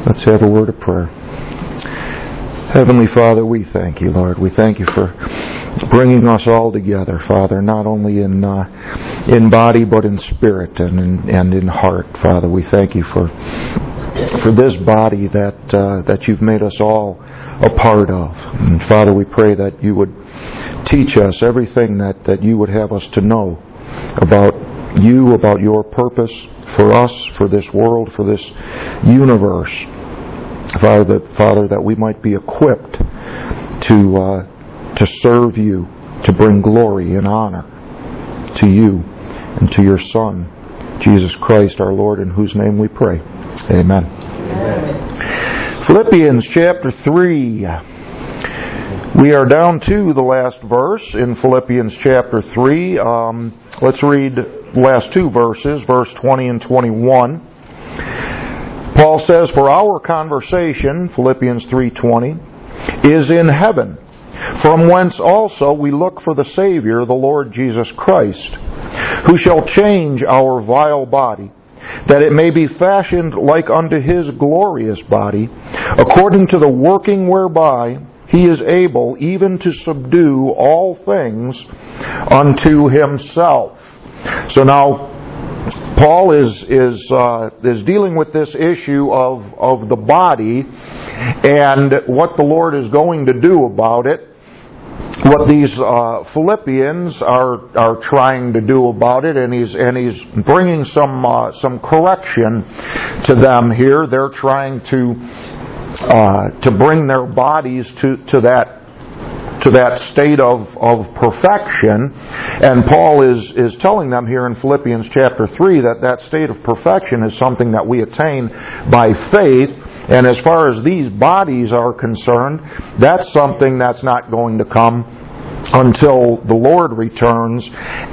Let's have a word of prayer. Heavenly Father, we thank you, Lord. We thank you for bringing us all together, Father, not only in body but in spirit and in heart, Father. We thank you for this body that you've made us all a part of. And Father, we pray that you would teach us everything that you would have us to know about you, about your purpose for us, for this world, for this universe. Father, that we might be equipped to serve you, to bring glory and honor to you and to your Son, Jesus Christ our Lord, in whose name we pray. Amen. Amen. Philippians chapter 3. We are down to the last verse in Philippians chapter 3. Let's read the last two verses, verse 20 and 21. Paul says, "For our conversation," Philippians 3:20, "is in heaven, from whence also we look for the Savior, the Lord Jesus Christ, who shall change our vile body, that it may be fashioned like unto His glorious body, according to the working whereby He is able even to subdue all things unto Himself." So now, Paul is dealing with this issue of the body and what the Lord is going to do about it. What these Philippians are trying to do about it, and he's bringing some correction to them here. They're trying to bring their bodies to that state of perfection, and Paul is telling them here in Philippians chapter 3 that state of perfection is something that we attain by faith, and as far as these bodies are concerned, that's something that's not going to come until the Lord returns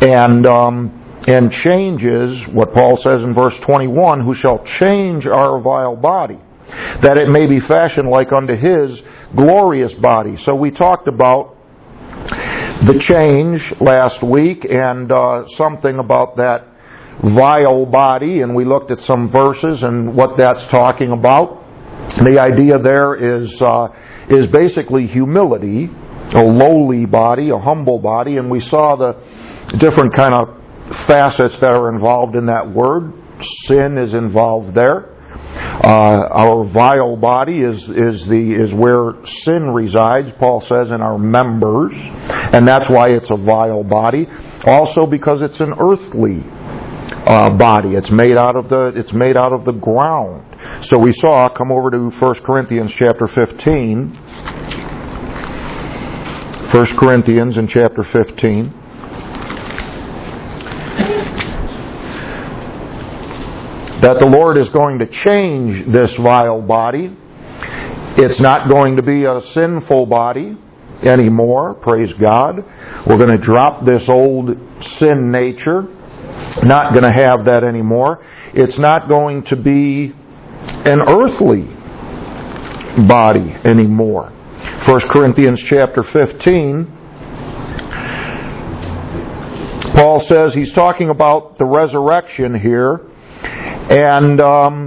and changes, what Paul says in verse 21, "who shall change our vile body, that it may be fashioned like unto His glorious body." So we talked about the change last week and something about that vile body, and we looked at some verses and what that's talking about. The idea there is basically humility, a lowly body, a humble body, and we saw the different kind of facets that are involved in that word. Sin is involved there. Our vile body is where sin resides. Paul says in our members, and that's why it's a vile body. Also because it's an earthly body. It's made out of the ground. So we saw. Come over to 1 Corinthians chapter 15. 1 Corinthians in chapter 15. That the Lord is going to change this vile body. It's not going to be a sinful body anymore, praise God. We're going to drop this old sin nature. Not going to have that anymore. It's not going to be an earthly body anymore. 1 Corinthians chapter 15, Paul says he's talking about the resurrection here. And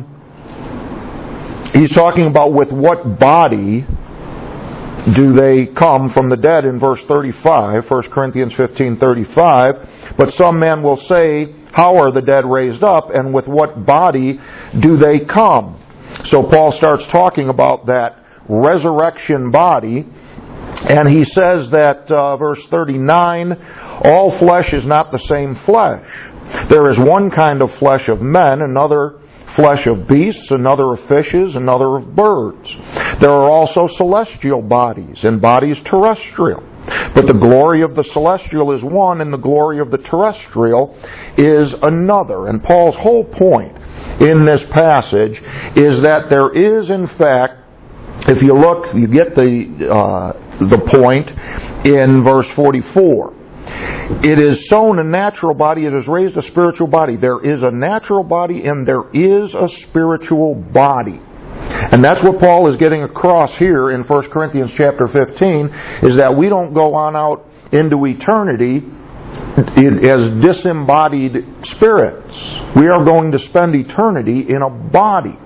he's talking about with what body do they come from the dead in verse 35, 1 Corinthians 15:35. "But some men will say, how are the dead raised up, and with what body do they come?" So Paul starts talking about that resurrection body, and he says that, verse 39, "All flesh is not the same flesh. There is one kind of flesh of men, another flesh of beasts, another of fishes, another of birds. There are also celestial bodies, and bodies terrestrial. But the glory of the celestial is one, and the glory of the terrestrial is another." And Paul's whole point in this passage is that there is, in fact, if you look, you get the point in verse 44. "It is sown a natural body, it is raised a spiritual body." There is a natural body and there is a spiritual body. And that's what Paul is getting across here in 1 Corinthians chapter 15, is that we don't go on out into eternity as disembodied spirits. We are going to spend eternity in a body.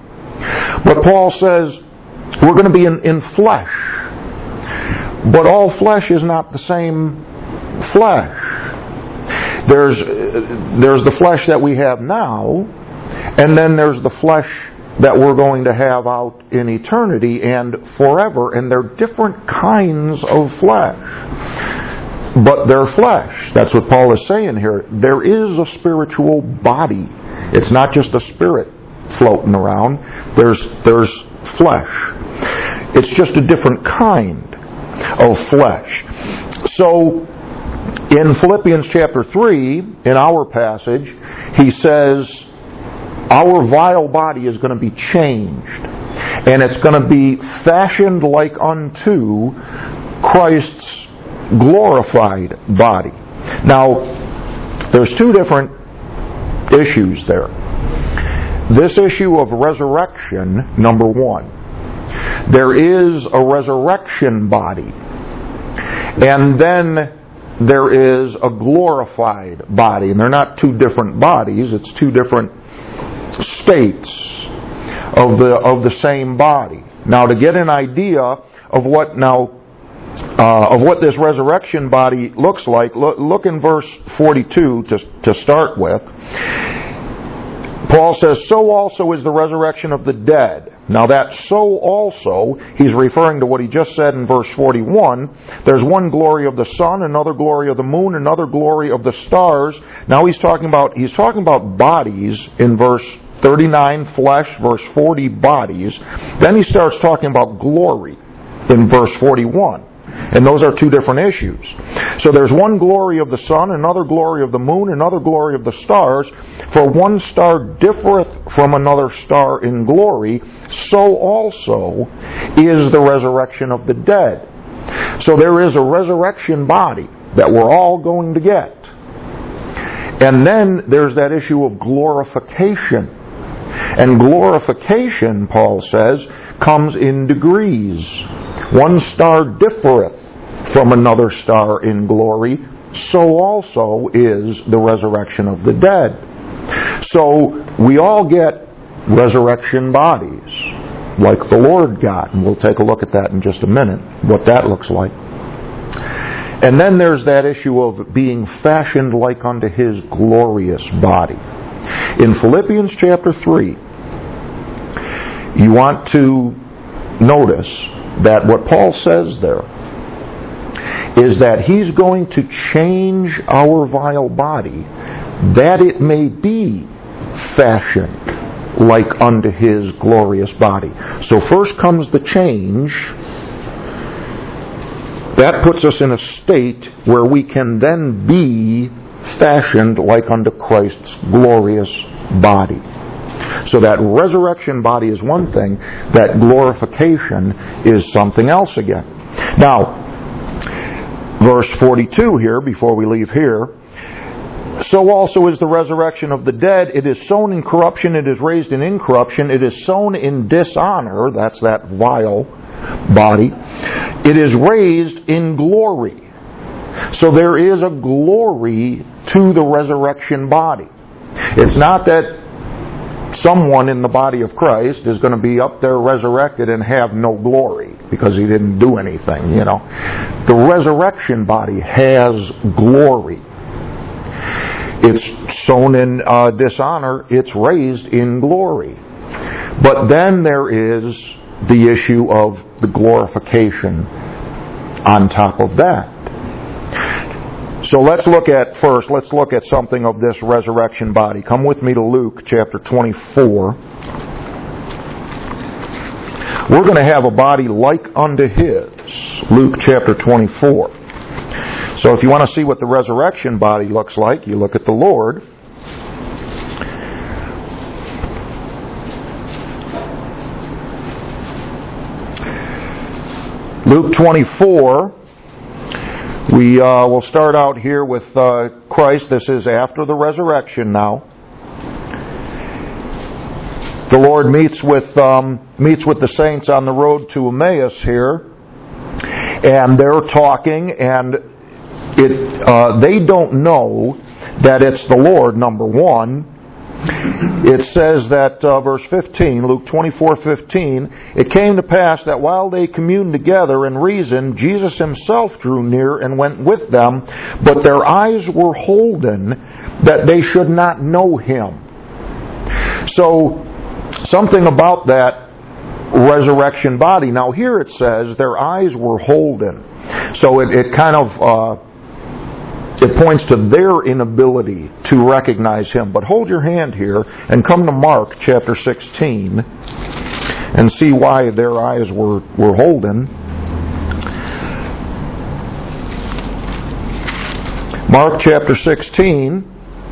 But Paul says we're going to be in flesh. But all flesh is not the same flesh. There's the flesh that we have now, and then there's the flesh that we're going to have out in eternity and forever, and they're different kinds of flesh. But they're flesh. That's what Paul is saying here. There is a spiritual body. It's not just a spirit floating around. There's flesh. It's just a different kind of flesh. So, in Philippians chapter 3, in our passage, he says, our vile body is going to be changed. And it's going to be fashioned like unto Christ's glorified body. Now, there's two different issues there. This issue of resurrection, number one. There is a resurrection body. And then there is a glorified body. And they're not two different bodies. It's two different states of the same body. Now, to get an idea of what this resurrection body looks like, look in verse 42 to start with. Paul says, so also is the resurrection of the dead. Now that so also, he's referring to what he just said in verse 41. There's one glory of the sun, another glory of the moon, another glory of the stars. Now he's talking about bodies in verse 39, flesh, verse 40, bodies. Then he starts talking about glory in verse 41. And those are two different issues. So there's one glory of the sun, another glory of the moon, another glory of the stars. For one star differeth from another star in glory, so also is the resurrection of the dead. So there is a resurrection body that we're all going to get. And then there's that issue of glorification. And glorification, Paul says, comes in degrees. One star differeth from another star in glory, so also is the resurrection of the dead. So we all get resurrection bodies, like the Lord got. And we'll take a look at that in just a minute, what that looks like. And then there's that issue of being fashioned like unto His glorious body. In Philippians chapter 3, you want to notice that what Paul says there is that he's going to change our vile body that it may be fashioned like unto His glorious body. So first comes the change. That puts us in a state where we can then be fashioned like unto Christ's glorious body. So that resurrection body is one thing, that glorification is something else again. Now, verse 42 here, before we leave here, so also is the resurrection of the dead. It is sown in corruption, it is raised in incorruption, it is sown in dishonor, that's that vile body, it is raised in glory. So there is a glory to the resurrection body. It's not that someone in the body of Christ is going to be up there resurrected and have no glory because he didn't do anything, you know. The resurrection body has glory. It's sown in dishonor, it's raised in glory. But then there is the issue of the glorification on top of that. So let's look at something of this resurrection body. Come with me to Luke chapter 24. We're going to have a body like unto His. Luke chapter 24. So if you want to see what the resurrection body looks like, you look at the Lord. Luke 24. We will start out here with Christ. This is after the resurrection now. The Lord meets with the saints on the road to Emmaus here, and they're talking, and they don't know that it's the Lord, number one, it says that, verse 15, Luke 24:15, it came to pass that while they communed together and reasoned, Jesus himself drew near and went with them, but their eyes were holden that they should not know him. So, something about that resurrection body. Now here it says their eyes were holden. So it kind of it points to their inability to recognize him. But hold your hand here and come to Mark chapter 16 and see why their eyes were holden. Mark chapter 16.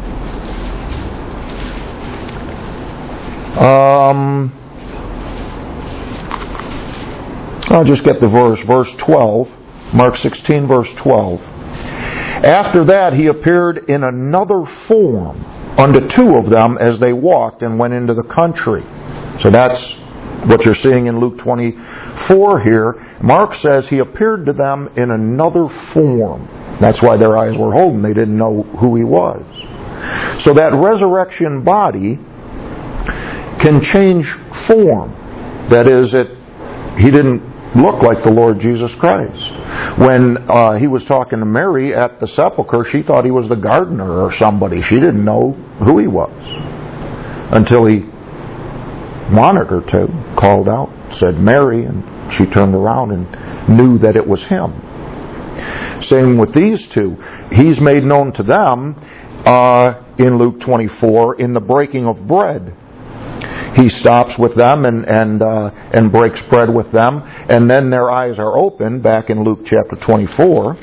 I'll just get the verse 12. Mark 16, verse 12. After that he appeared in another form unto two of them as they walked and went into the country. So that's what you're seeing in Luke 24 here. Mark says he appeared to them in another form. That's why their eyes were holden. They didn't know who he was. So that resurrection body can change form. That is, he didn't look like the Lord Jesus Christ. When he was talking to Mary at the sepulchre, she thought he was the gardener or somebody. She didn't know who he was until he wanted her to, called out, said Mary, and she turned around and knew that it was him. Same with these two. He's made known to them in Luke 24 in the breaking of bread. He stops with them and breaks bread with them, and then their eyes are opened back in Luke chapter 24,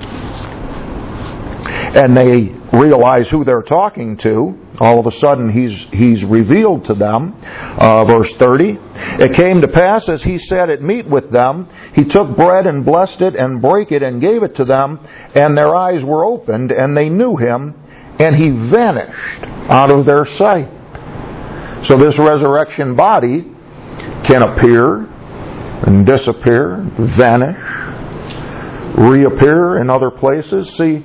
and they realize who they're talking to. All of a sudden he's revealed to them. Verse 30, it came to pass as he sat at meat with them, he took bread and blessed it and brake it and gave it to them, and their eyes were opened and they knew him, and he vanished out of their sight. So this resurrection body can appear and disappear, vanish, reappear in other places. See,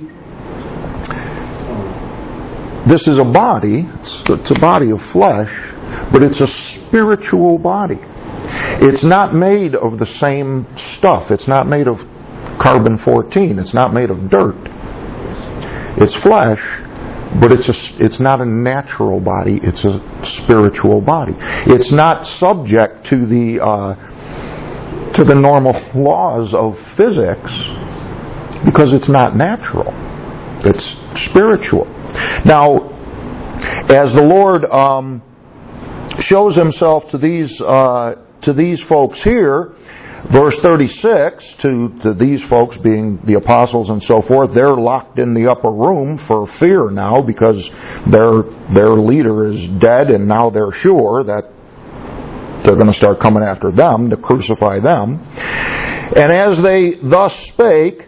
this is a body, it's a body of flesh, but it's a spiritual body. It's not made of the same stuff. It's not made of carbon-14. It's not made of dirt. It's flesh, but it's not a natural body. It's a spiritual body. It's not subject to the normal laws of physics because it's not natural. It's spiritual. Now, as the Lord shows himself to these folks here, verse 36, to these folks being the apostles and so forth, they're locked in the upper room for fear now because their leader is dead, and now they're sure that they're going to start coming after them to crucify them. And as they thus spake,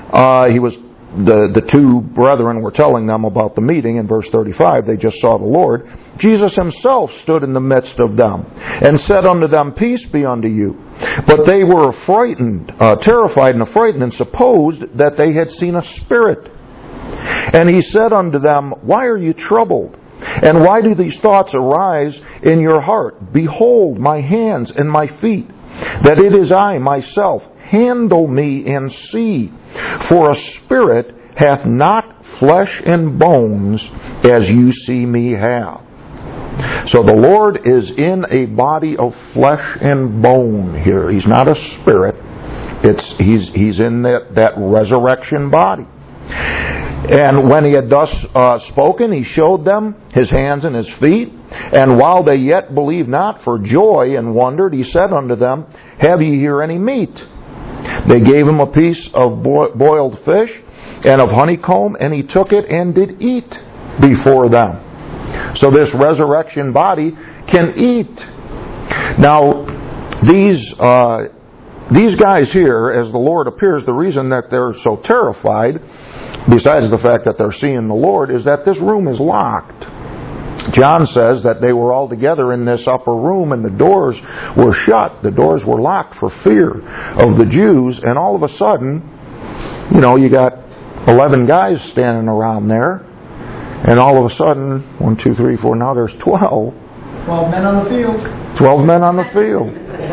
the two brethren were telling them about the meeting in verse 35. They just saw the Lord. Jesus himself stood in the midst of them and said unto them, Peace be unto you. But they were terrified and affrighted, and supposed that they had seen a spirit. And he said unto them, Why are you troubled? And why do these thoughts arise in your heart? Behold my hands and my feet, that it is I myself. Handle me and see. For a spirit hath not flesh and bones, as you see me have. So the Lord is in a body of flesh and bone here. He's not a spirit. He's in that resurrection body. And when he had thus spoken, he showed them his hands and his feet. And while they yet believed not for joy and wondered, he said unto them, Have ye here any meat? They gave him a piece of boiled fish and of honeycomb, and he took it and did eat before them. So this resurrection body can eat. Now, these guys here, as the Lord appears, the reason that they're so terrified, besides the fact that they're seeing the Lord, is that this room is locked. John says that they were all together in this upper room and the doors were shut. The doors were locked for fear of the Jews, and all of a sudden, you got 11 guys standing around there, And all of a sudden, 1, 2, 3, 4, now there's 12. 12 men on the field. 12 men on the field.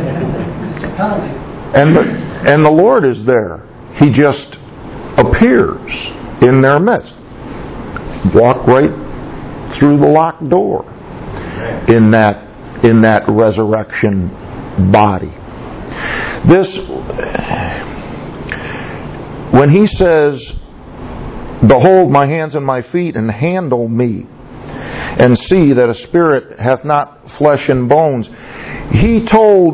And the Lord is there. He just appears in their midst. Walk right through the locked door in that resurrection body. When he says, "Behold my hands and my feet, and handle me, and see that a spirit hath not flesh and bones," he told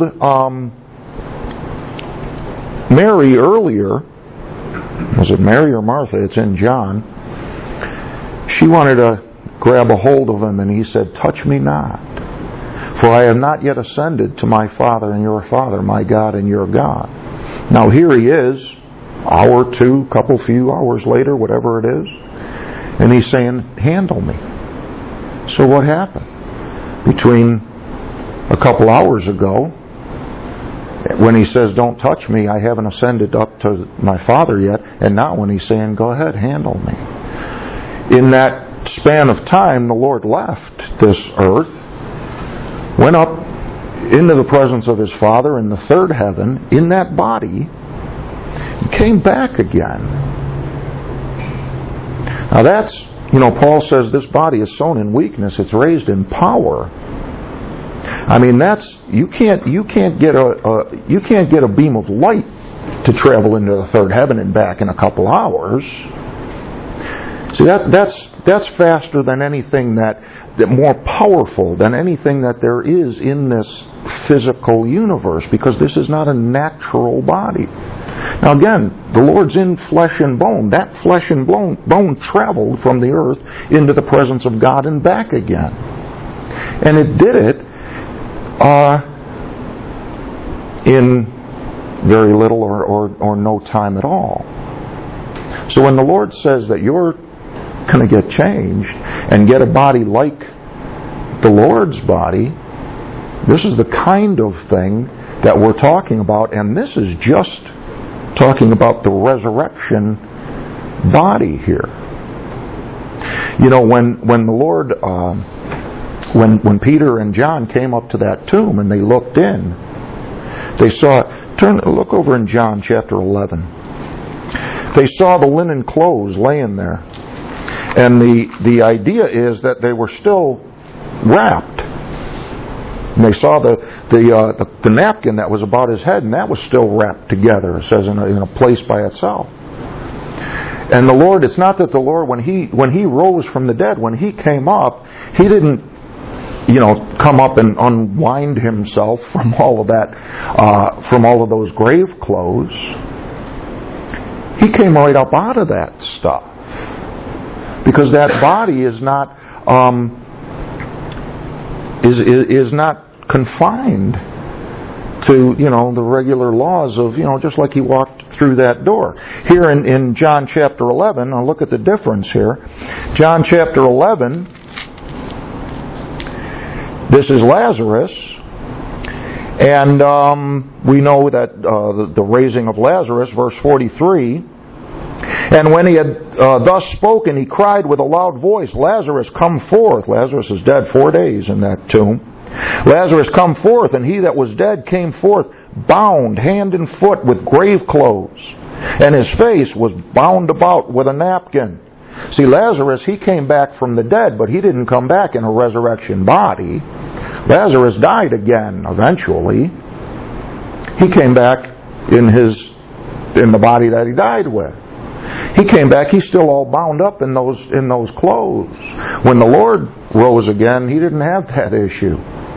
Mary earlier. Was it Mary or Martha? It's in John. She wanted to grab a hold of him, and he said, "Touch me not, for I have not yet ascended to my Father and your Father, my God and your God." Now here he is, hour, two, few hours later, whatever it is, and he's saying, "Handle me." So what happened? Between a couple hours ago, when he says, "Don't touch me, I haven't ascended up to my Father yet," and now when he's saying, "Go ahead, handle me." In that span of time, the Lord left this earth, went up into the presence of his Father in the third heaven, in that body, and came back again. Now that's, Paul says this body is sown in weakness, it's raised in power. I mean, you can't get a beam of light to travel into the third heaven and back in a couple hours. See, that's faster than anything that more powerful than anything that there is in this physical universe, because this is not a natural body. Now again, the Lord's in flesh and bone. That flesh and bone traveled from the earth into the presence of God and back again. And it did it in very little or no time at all. So when the Lord says that you're going to get changed and get a body like the Lord's body, this is the kind of thing that we're talking about, and this is just talking about the resurrection body here. When the Lord, when Peter and John came up to that tomb and they looked in, they saw. Look over in John chapter 11. They saw the linen clothes laying there, and the idea is that they were still wrapped. And they saw the napkin that was about his head, and that was still wrapped together. It says in a place by itself. And the Lord, it's not that the Lord, when he rose from the dead, when he came up, he didn't, come up and unwind himself from all of that, from all of those grave clothes. He came right up out of that stuff, because that body is not is not confined to the regular laws of just like he walked through that door. Here in John chapter 11, I'll look at the difference here. John chapter 11. This is Lazarus, and we know that the raising of Lazarus, verse 43. And when he had thus spoken, he cried with a loud voice, "Lazarus, come forth." Lazarus is dead 4 days in that tomb. "Lazarus, come forth." And he that was dead came forth, bound hand and foot with grave clothes, and his face was bound about with a napkin. See, Lazarus, he came back from the dead, but he didn't come back in a resurrection body. Lazarus died again eventually. He came back in the body that he died with. He came back, he's still all bound up in those clothes. When the Lord rose again, he didn't have that issue.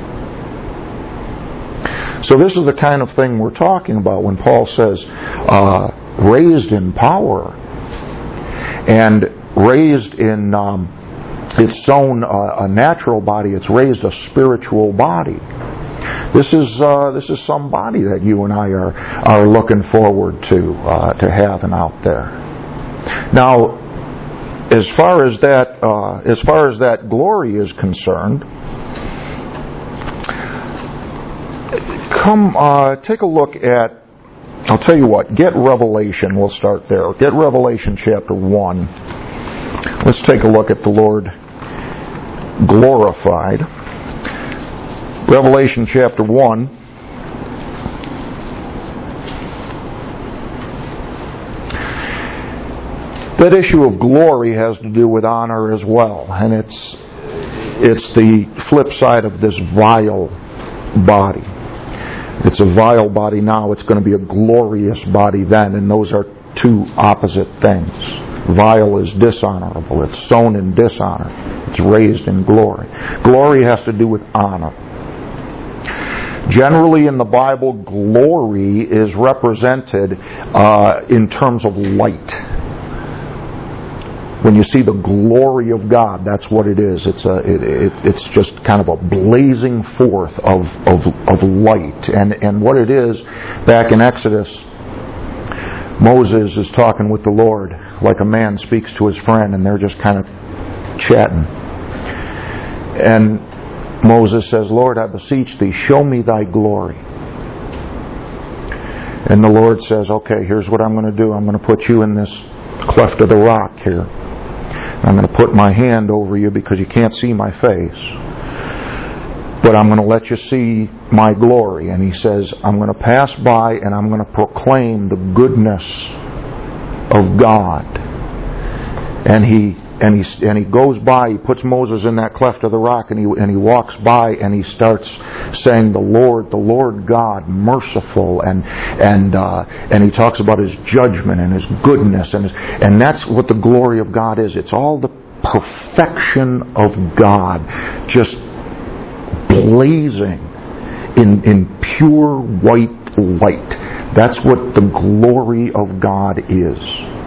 So this is the kind of thing we're talking about when Paul says raised in power and raised in it's sown a natural body, it's raised a spiritual body. This is some body that you and I are looking forward to having out there. Now, as far as that glory is concerned, come take a look at. I'll tell you what. Get Revelation. We'll start there. Get Revelation chapter 1. Let's take a look at the Lord glorified. Revelation chapter 1. That issue of glory has to do with honor as well, and it's the flip side of this vile body. It's a vile body now, it's going to be a glorious body then, and those are two opposite things. Vile is dishonorable. It's sown in dishonor. It's raised in glory. Glory has to do with honor. Generally in the Bible, glory is represented in terms of light. When you see the glory of God, that's what it is. It's just kind of a blazing forth of light. And what it is, back in Exodus, Moses is talking with the Lord like a man speaks to his friend, and they're just kind of chatting. And Moses says, Lord, I beseech thee, show me thy glory. And the Lord says, okay, here's what I'm going to do. I'm going to put you in this cleft of the rock here. I'm going to put my hand over you because you can't see my face. But I'm going to let you see my glory. And he says, I'm going to pass by and I'm going to proclaim the goodness of God. And he goes by, he puts Moses in that cleft of the rock, and he walks by and he starts saying, the Lord God, merciful, and he talks about his judgment and his goodness, and that's what the glory of God is. It's all the perfection of God, just blazing in pure white light. That's what the glory of God is.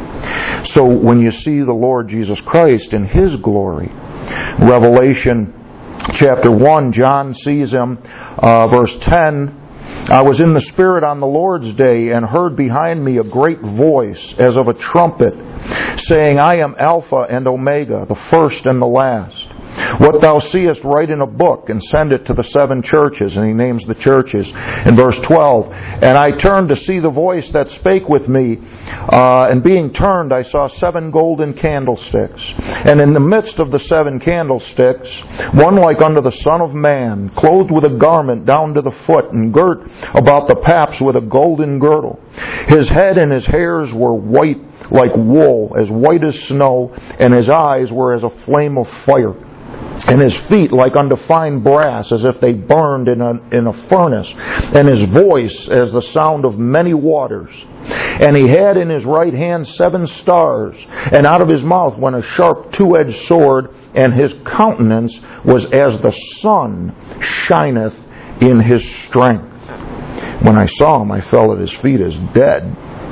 So when you see the Lord Jesus Christ in His glory, Revelation chapter 1, John sees Him, verse 10, I was in the Spirit on the Lord's day and heard behind me a great voice as of a trumpet, saying, I am Alpha and Omega, the first and the last. What thou seest, write in a book and send it to the 7 churches. And he names the churches. In verse 12, and I turned to see the voice that spake with me. And being turned, I saw 7 golden candlesticks. And in the midst of the 7 candlesticks, one like unto the Son of Man, clothed with a garment down to the foot, and girt about the paps with a golden girdle. His head and his hairs were white like wool, as white as snow, and his eyes were as a flame of fire. And his feet like unto fine brass, as if they burned in a furnace, and his voice as the sound of many waters. And he had in his right hand 7 stars, and out of his mouth went a sharp 2-edged sword, and his countenance was as the sun shineth in his strength. When I saw him, I fell at his feet as dead.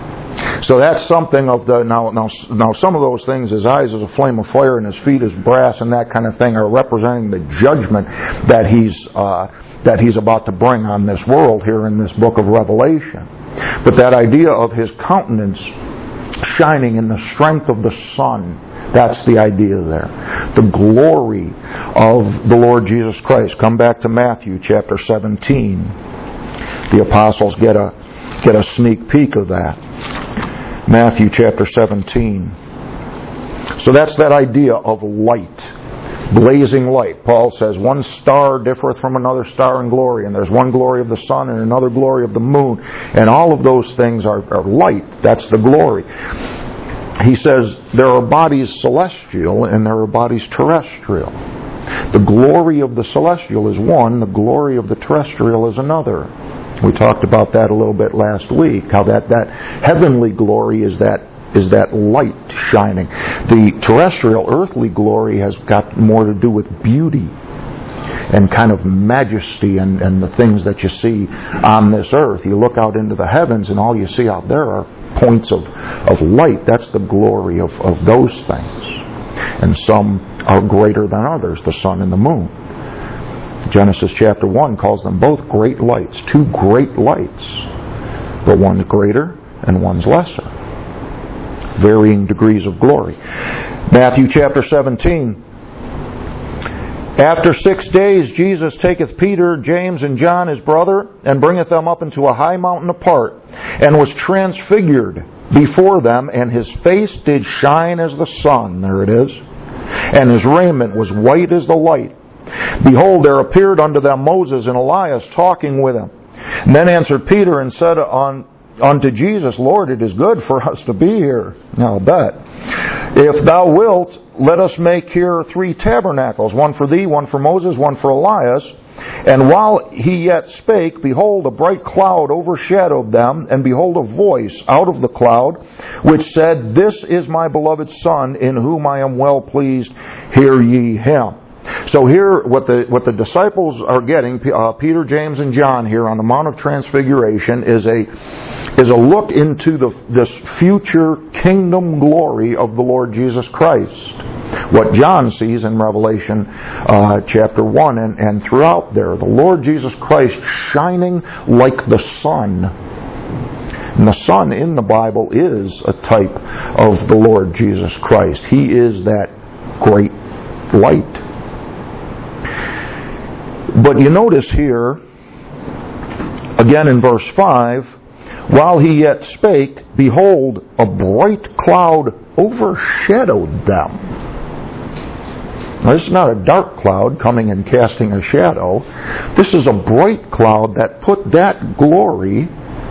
So that's something of the now some of those things, his eyes is a flame of fire and his feet is brass and that kind of thing, are representing the judgment that he's about to bring on this world here in this book of Revelation. But that idea of his countenance shining in the strength of the sun, that's the idea there. The glory of the Lord Jesus Christ. Come back to Matthew chapter 17. The apostles get a sneak peek of that. Matthew chapter 17. So that's that idea of light. Blazing light. Paul says, one star differeth from another star in glory, and there's one glory of the sun and another glory of the moon. And all of those things are light. That's the glory. He says, there are bodies celestial and there are bodies terrestrial. The glory of the celestial is one, the glory of the terrestrial is another. We talked about that a little bit last week, how that heavenly glory is that light shining. The terrestrial, earthly glory has got more to do with beauty and kind of majesty and the things that you see on this earth. You look out into the heavens and all you see out there are points of light. That's the glory of those things. And some are greater than others, the sun and the moon. Genesis chapter 1 calls them both great lights, 2 great lights, but one's greater and one's lesser. Varying degrees of glory. Matthew chapter 17. After 6 days Jesus taketh Peter, James, and John his brother, and bringeth them up into a high mountain apart, and was transfigured before them, and his face did shine as the sun. There it is. and his raiment was white as the light. Behold, there appeared unto them Moses and Elias talking with him. And then answered Peter and said unto Jesus, Lord, it is good for us to be here. Now, I'll bet. If thou wilt, let us make here 3 tabernacles, one for thee, one for Moses, one for Elias. And while he yet spake, behold, a bright cloud overshadowed them, and behold, a voice out of the cloud, which said, This is my beloved Son, in whom I am well pleased. Hear ye him. So here, what the disciples are getting, Peter, James, and John here on the Mount of Transfiguration, is a look into this future kingdom glory of the Lord Jesus Christ. What John sees in Revelation chapter 1 and throughout there, the Lord Jesus Christ shining like the sun. And the sun in the Bible is a type of the Lord Jesus Christ. He is that great light. But you notice here, again in verse 5, while he yet spake, behold, a bright cloud overshadowed them. Now, this is not a dark cloud coming and casting a shadow. This is a bright cloud that put that glory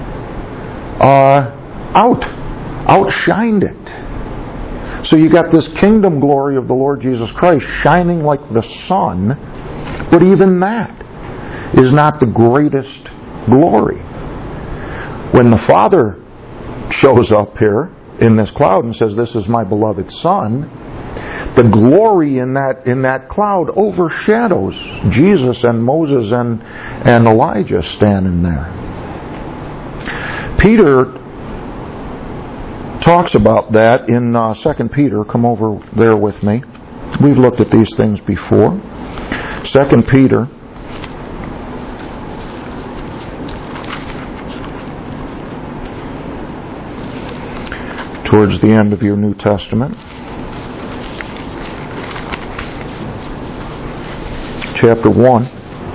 outshined it. So you got this kingdom glory of the Lord Jesus Christ shining like the sun, but even that is not the greatest glory. When the Father shows up here in this cloud and says, This is my beloved Son, the glory in that cloud overshadows Jesus and Moses and Elijah standing there. Peter talks about that in 2 Peter. Come over there with me. We've looked at these things before. 2 Peter. Towards the end of your New Testament. Chapter 1.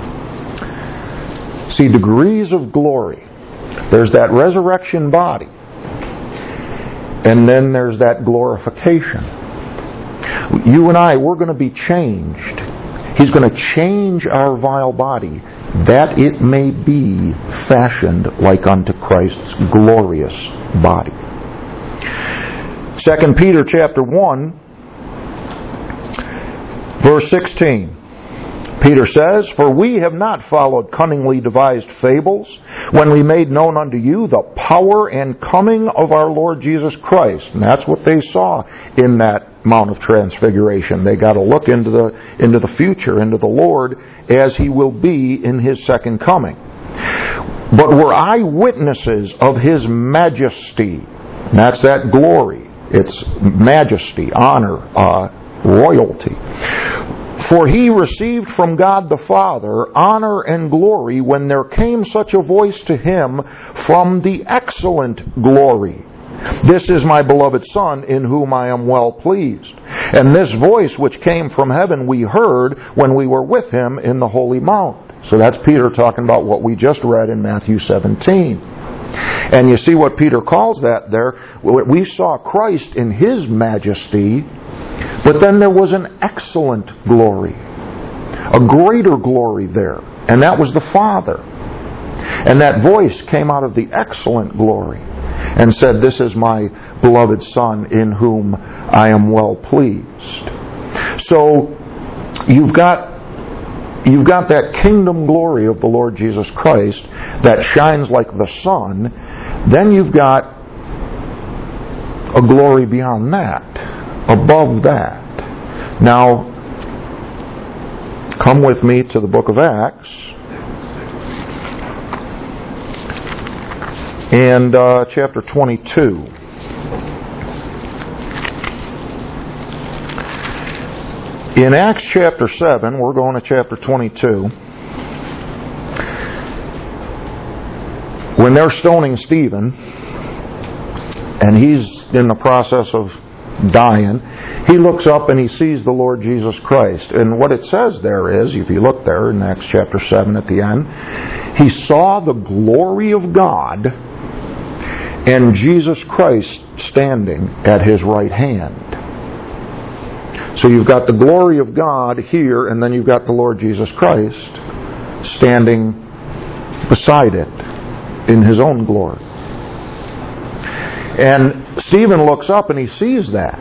See, degrees of glory. There's that resurrection body. And then there's that glorification. You and I, we're going to be changed. He's going to change our vile body, that it may be fashioned like unto Christ's glorious body. 2 Peter chapter 1, verse 16. Peter says, For we have not followed cunningly devised fables, when we made known unto you the power and coming of our Lord Jesus Christ. And that's what they saw in that Mount of Transfiguration. They got to look into the future, into the Lord, as He will be in His second coming. But were eyewitnesses of His majesty. And that's that glory. It's majesty, honor, royalty. For He received from God the Father honor and glory when there came such a voice to Him from the excellent glory. This is my beloved Son, in whom I am well pleased. And this voice which came from heaven we heard when we were with Him in the holy mount. So that's Peter talking about what we just read in Matthew 17. And you see what Peter calls that there. We saw Christ in His majesty, but then there was an excellent glory, a greater glory there, and that was the Father. And that voice came out of the excellent glory and said, This is my beloved Son, in whom I am well pleased. So you've got that kingdom glory of the Lord Jesus Christ that shines like the sun. Then you've got a glory beyond that, above that. Now, come with me to the book of Acts. And chapter 22. In Acts chapter 7, we're going to chapter 22. When they're stoning Stephen, and he's in the process of dying, he looks up and he sees the Lord Jesus Christ. And what it says there is, if you look there in Acts chapter 7 at the end, he saw the glory of God and Jesus Christ standing at His right hand. So you've got the glory of God here, and then you've got the Lord Jesus Christ standing beside it in His own glory. And Stephen looks up and he sees that.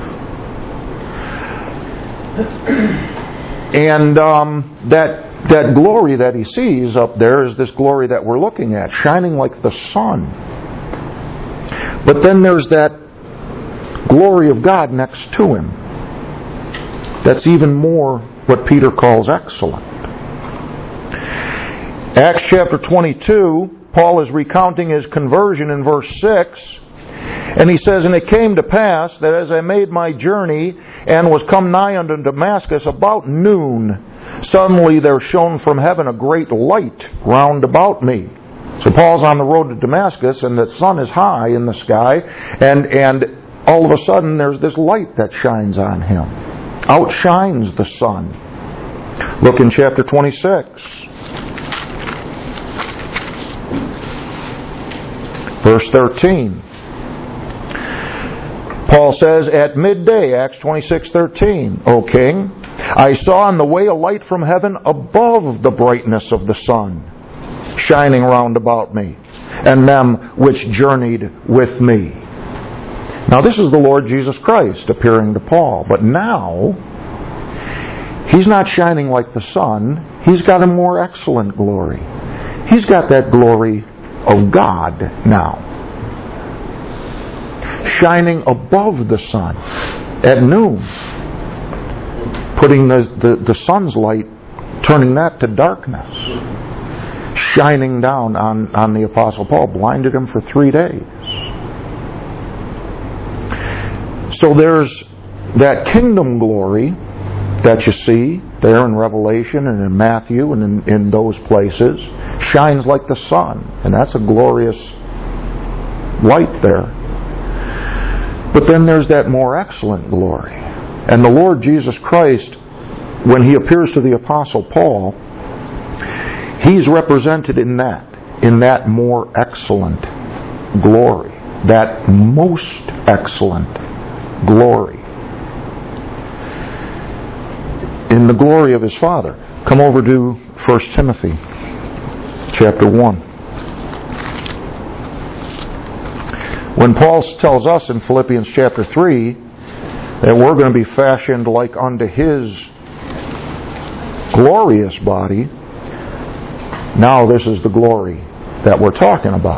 And that glory that he sees up there is this glory that we're looking at, shining like the sun. But then there's that glory of God next to Him. That's even more what Peter calls excellent. Acts chapter 22, Paul is recounting his conversion in verse 6. And he says, "And it came to pass that as I made my journey and was come nigh unto Damascus about noon, suddenly there shone from heaven a great light round about me." So Paul's on the road to Damascus, and the sun is high in the sky, and all of a sudden there's this light that shines on him. Outshines the sun. Look in chapter 26. Verse 13. Paul says, "At midday," Acts 26:13, "O king, I saw on the way a light from heaven above the brightness of the sun, shining round about me, and them which journeyed with me." Now this is the Lord Jesus Christ appearing to Paul. But now, He's not shining like the sun. He's got a more excellent glory. He's got that glory of God now, shining above the sun at noon, putting the sun's light, turning that to darkness, shining down on the Apostle Paul, blinded him for 3 days. So there's that kingdom glory that you see there in Revelation and in Matthew and in those places, shines like the sun, and that's a glorious light there. But then there's that more excellent glory. And the Lord Jesus Christ, when He appears to the Apostle Paul, He's represented in that more excellent glory, that most excellent glory, in the glory of His Father. Come over to 1 Timothy chapter 1. When Paul tells us in Philippians chapter 3 that we're going to be fashioned like unto His glorious body, now this is the glory that we're talking about.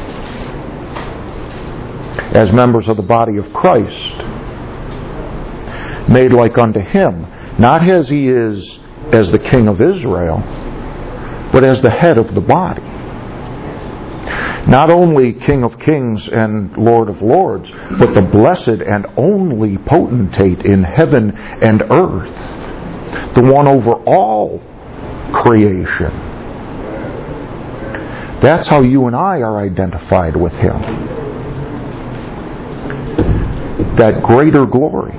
As members of the body of Christ, made like unto Him, not as He is as the King of Israel, but as the head of the body. Not only King of kings and Lord of lords, but the blessed and only potentate in heaven and earth, the one over all creation. That's how you and I are identified with Him. That greater glory.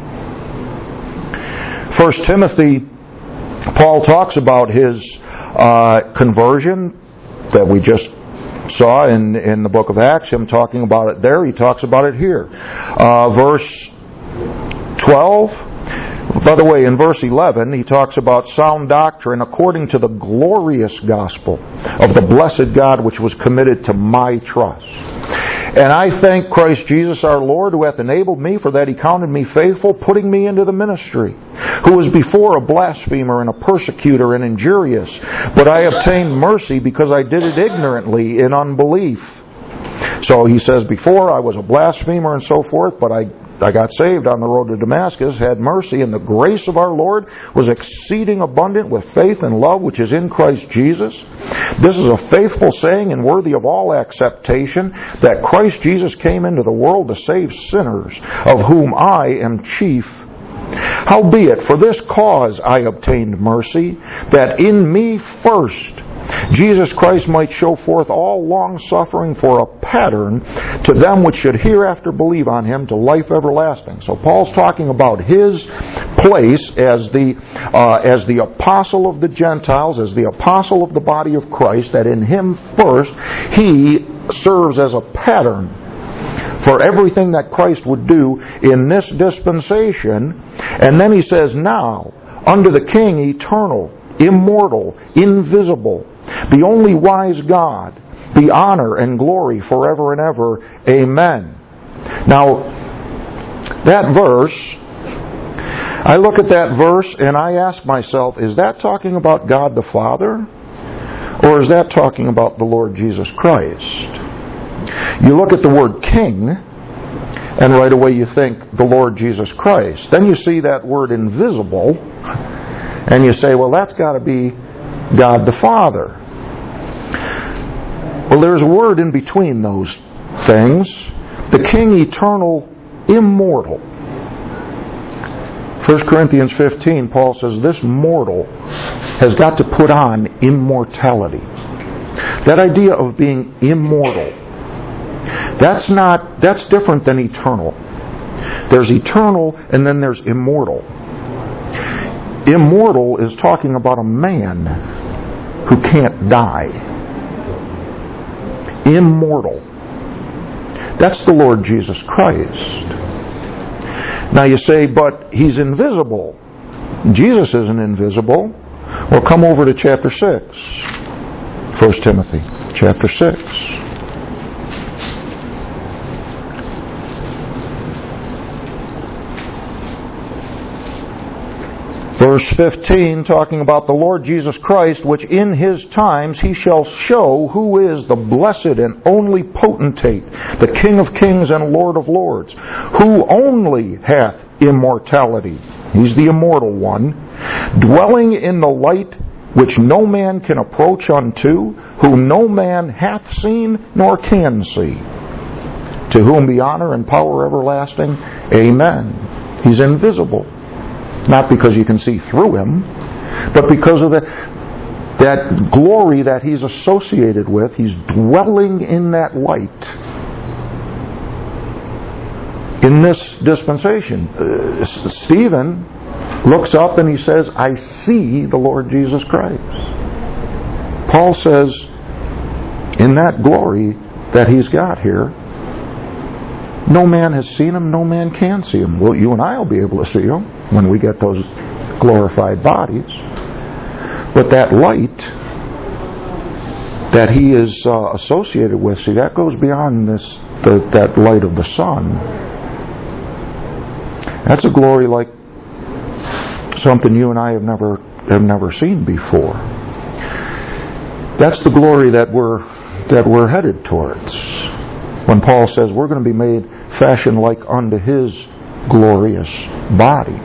1 Timothy, Paul talks about his conversion that we just saw in the book of Acts, him talking about it there. He talks about it here. Verse 12. By the way, in verse 11, he talks about sound doctrine according to the glorious gospel of the blessed God which was committed to my trust. And I thank Christ Jesus our Lord, who hath enabled me, for that He counted me faithful, putting me into the ministry, who was before a blasphemer and a persecutor and injurious, but I obtained mercy because I did it ignorantly in unbelief. So he says, before I was a blasphemer and so forth, but I got saved on the road to Damascus, had mercy, and the grace of our Lord was exceeding abundant with faith and love which is in Christ Jesus. This is a faithful saying and worthy of all acceptation, that Christ Jesus came into the world to save sinners, of whom I am chief. Howbeit, for this cause I obtained mercy, that in me first Jesus Christ might show forth all long-suffering for a pattern to them which should hereafter believe on Him to life everlasting. So Paul's talking about his place as the apostle of the Gentiles, as the apostle of the body of Christ, that in Him first He serves as a pattern for everything that Christ would do in this dispensation. And then he says, now, unto the King eternal, immortal, invisible, the only wise God, be honor and glory forever and ever. Amen. Now, that verse, I look at that verse and I ask myself, is that talking about God the Father? Or is that talking about the Lord Jesus Christ? You look at the word King, and right away you think the Lord Jesus Christ. Then you see that word invisible, and you say, well, that's got to be God the Father. Well, there's a word in between those things. The King eternal, immortal. 1 Corinthians 15, Paul says, this mortal has got to put on immortality. That idea of being immortal, that's different than eternal. There's eternal and then there's immortal. Immortal is talking about a man who can't die. Immortal. That's the Lord Jesus Christ. Now you say, but He's invisible. Jesus isn't invisible. Well, come over to chapter 6. 1 Timothy chapter 6. Verse 15, talking about the Lord Jesus Christ, which in His times He shall show who is the blessed and only potentate, the King of kings and Lord of lords, who only hath immortality. He's the immortal one, dwelling in the light which no man can approach unto, whom no man hath seen nor can see, to whom be honor and power everlasting. Amen. He's invisible. Not because you can see through Him, but because of that glory that He's associated with. He's dwelling in that light. In this dispensation, Stephen looks up and he says, I see the Lord Jesus Christ. Paul says, in that glory that He's got here, no man has seen Him, no man can see Him. Well, you and I will be able to see Him when we get those glorified bodies. But that light that He is associated with, see, that goes beyond that light of the sun. That's a glory like something you and I have never seen before. That's the glory that we're headed towards. When Paul says we're going to be made fashioned like unto His glorious body.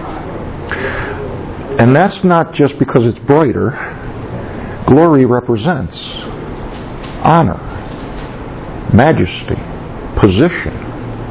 And that's not just because it's brighter. Glory represents honor, majesty, position.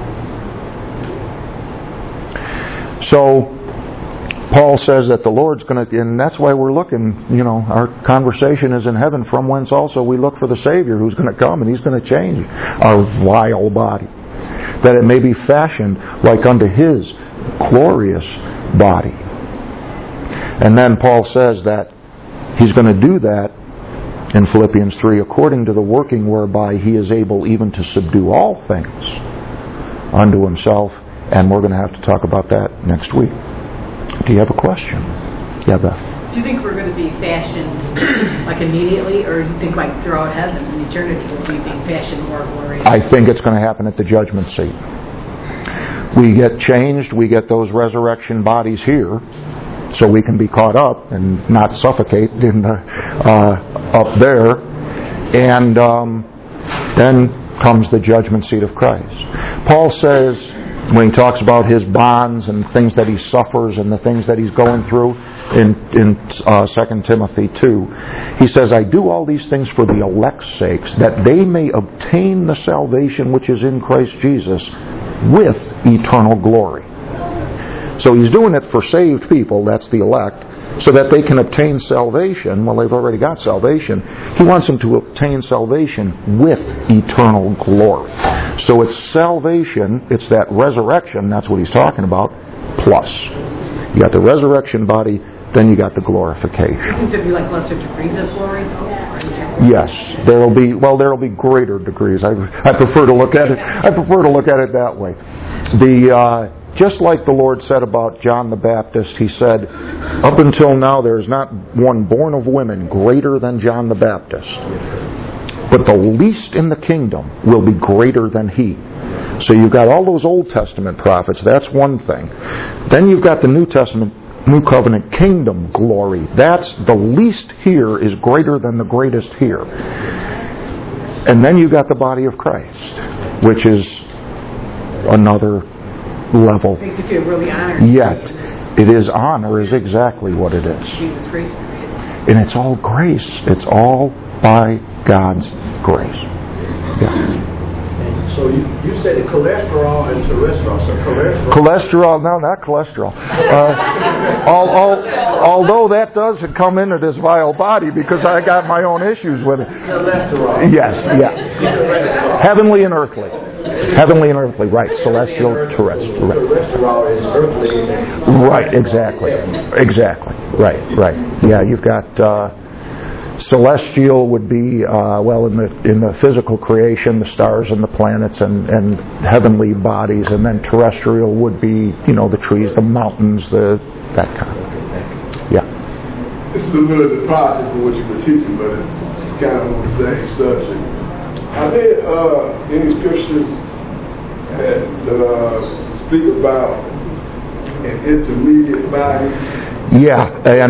So Paul says that the Lord's going to, and that's why we're looking, our conversation is in heaven, from whence also we look for the Savior who's going to come, and He's going to change our vile body, that it may be fashioned like unto His glorious body. And then Paul says that He's going to do that in Philippians 3, according to the working whereby He is able even to subdue all things unto Himself, and we're going to have to talk about that next week. Do you have a question? Yeah, Beth. Do you think we're going to be fashioned like immediately, or do you think like throughout heaven and eternity we'll be being fashioned more glorious? I think it's going to happen at the judgment seat. We get changed, we get those resurrection bodies here, so we can be caught up and not suffocate in the, up there. And then comes the judgment seat of Christ. Paul says, when he talks about his bonds and things that he suffers and the things that he's going through in 2 Timothy 2, he says, I do all these things for the elect's sakes, that they may obtain the salvation which is in Christ Jesus with eternal glory. So he's doing it for saved people, that's the elect, so that they can obtain salvation. Well, they've already got salvation. He wants them to obtain salvation with eternal glory. So it's salvation, it's that resurrection, that's what he's talking about, plus. You got the resurrection body then you got the glorification. Isn't there be like lesser degrees of glory though? Yes, there'll be greater degrees. I prefer to look at it. I prefer to look at it that way. Just like the Lord said about John the Baptist, He said, "Up until now, there is not one born of women greater than John the Baptist. But the least in the kingdom will be greater than he." So you've got all those Old Testament prophets. That's one thing. Then you've got the New Testament, New Covenant kingdom glory. That's the least here is greater than the greatest here. And then you've got the body of Christ, which is another level. Makes you feel really honored. Yet, it is honor is exactly what it is. Jesus' grace. And it's all grace. It's all by God's grace. Yeah. So you said cholesterol and terrestrial. So Cholesterol, no, not cholesterol. Although that does come into this vile body because I got my own issues with it. Cholesterol. Yes, yeah. Heavenly and earthly. Heavenly and earthly, right. Celestial, terrestrial. Right. Cholesterol is earthly. Right, exactly. Right. Yeah, you've got... celestial would be in the physical creation, the stars and the planets and heavenly bodies, and then terrestrial would be the trees, the mountains, that kind of thing. Yeah. This is a little bit of departure from what you were teaching, but it's kind of on the same subject. Are there any scriptures that speak about an intermediate body? Yeah,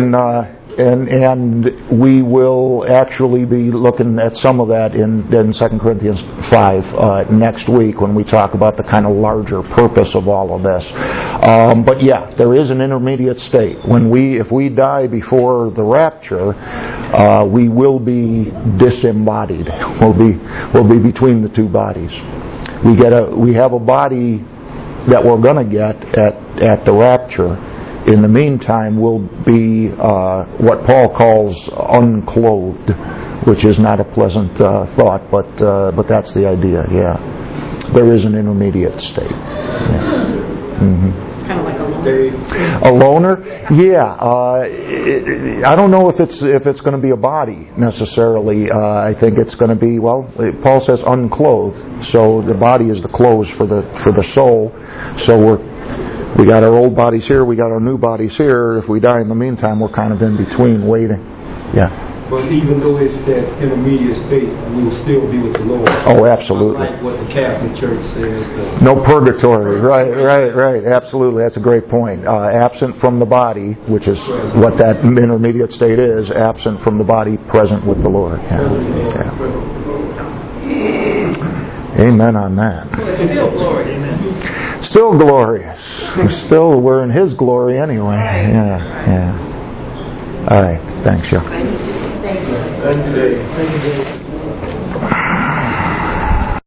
and we will actually be looking at some of that in 2 Corinthians 5 next week when we talk about the kind of larger purpose of all of this. But yeah, there is an intermediate state. If we die before the rapture, we will be disembodied. We'll be between the two bodies. We have a body that we're going to get at the rapture. In the meantime, we'll be what Paul calls unclothed, which is not a pleasant thought, but that's the idea. Yeah, there is an intermediate state. Yeah. Mm-hmm. Kind of like a loner. Yeah, I don't know if it's going to be a body necessarily. I think it's going to be Paul says unclothed, so the body is the clothes for the soul. So we got our old bodies here, we got our new bodies here. If we die in the meantime, we're kind of in between waiting. Yeah. But even though it's that intermediate state, we will still be with the Lord. Oh, absolutely. Like what the Catholic Church says. No purgatory. Right. Absolutely. That's a great point. Absent from the body, which is what that intermediate state is, absent from the body, present with the Lord. Yeah. Amen on that. It's still glory, amen. Still glorious. We're in His glory anyway. Yeah. All right. Thanks, Joe. Thank you. Thank you, Dave.